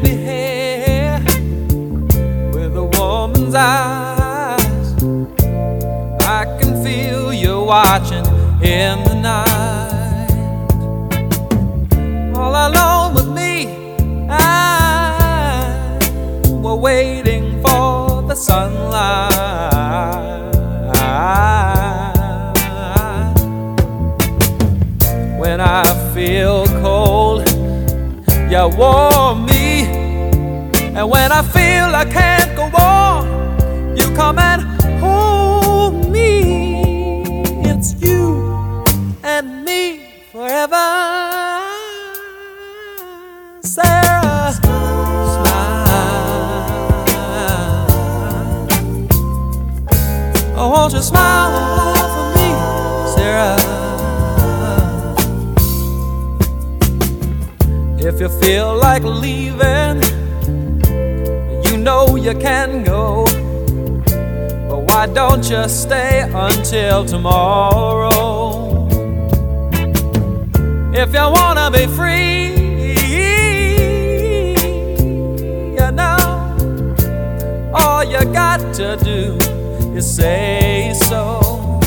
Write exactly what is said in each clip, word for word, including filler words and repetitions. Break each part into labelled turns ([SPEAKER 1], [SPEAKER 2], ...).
[SPEAKER 1] stately hair with a woman's eyes. I can feel you watching in the night. All alone with me, I were waiting for the sunlight. When I feel cold, you warm me, and when I feel I can't go on, you come and hold me. It's you and me forever, Sarah. Smile, oh, won't you smile for me, Sarah? If you feel like leaving, you know you can go, but why don't you stay until tomorrow? If you wanna be free, you know, all you got to do is say so.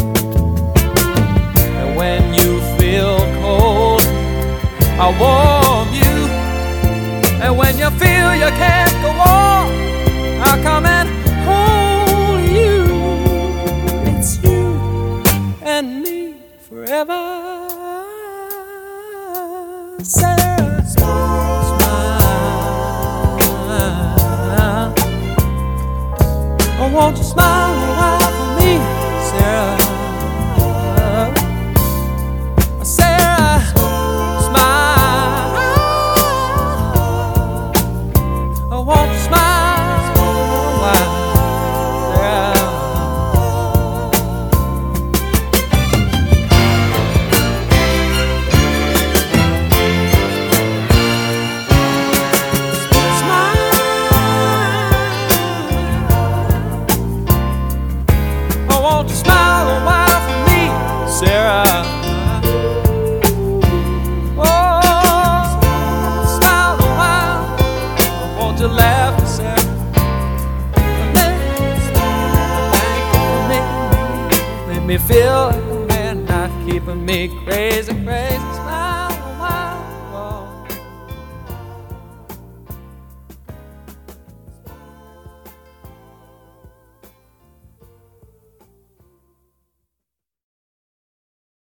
[SPEAKER 1] And when you feel cold, I warm you. And when you feel you can't go on, I'll come and hold you. It's you and me forever, Sarah. Smile, oh, won't you smile a while for me, Sarah? Sarah, smile. Oh, won't you smile a while, Sarah? Smile. Oh, won't you smile a while for me, Sarah? To laugh and say, make me feel like a man, not keeping me crazy, crazy.